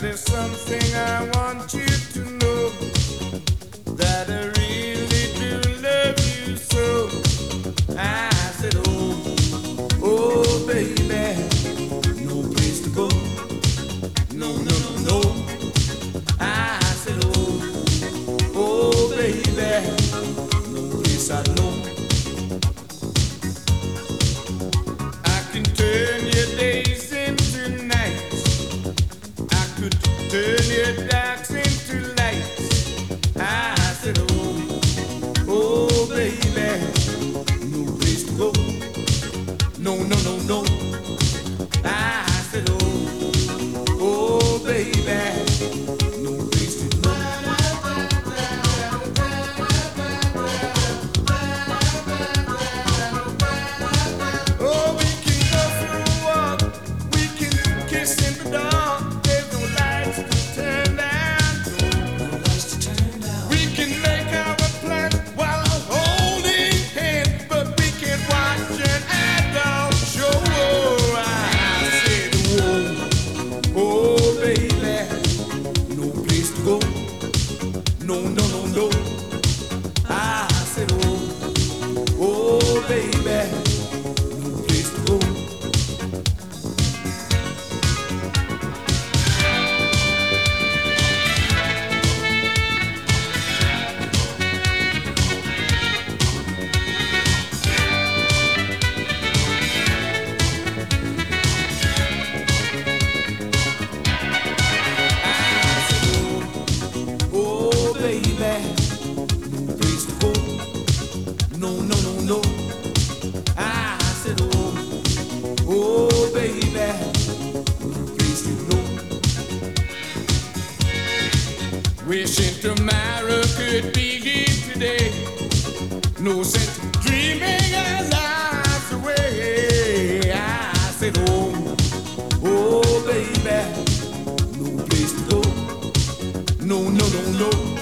there's something I want you to know, that I really do love you so. I said, oh, oh baby, no place to go. No, no, no, no. I said, oh, oh baby, no place I know. I can turn your days into nights. I could turn your darks into lights. I said, oh, oh baby, no place to go. No, no, no, no. I said, oh, oh baby, no place to go. Oh, we can go for a walk, we can kiss in the dark. There's no lights to turn down. We can make our plans while holding hands, but we can't watch an adult show. I said, whoa, oh baby, no place to go. No, no, no, no. I said, oh, oh baby, no place to go. Oh, baby, no place to go. No, no, no, no. I said, oh, oh, baby, no place to go. Wishing tomorrow could be here today. No sense in dreaming as lies away. I said, oh, oh, baby, no place to go. No, no, no, no.